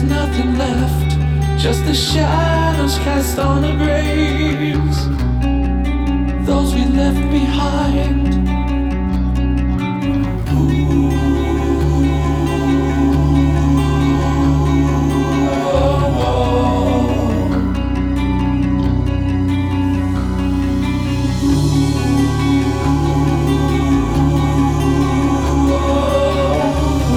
nothing left, just the shadows cast on a grave.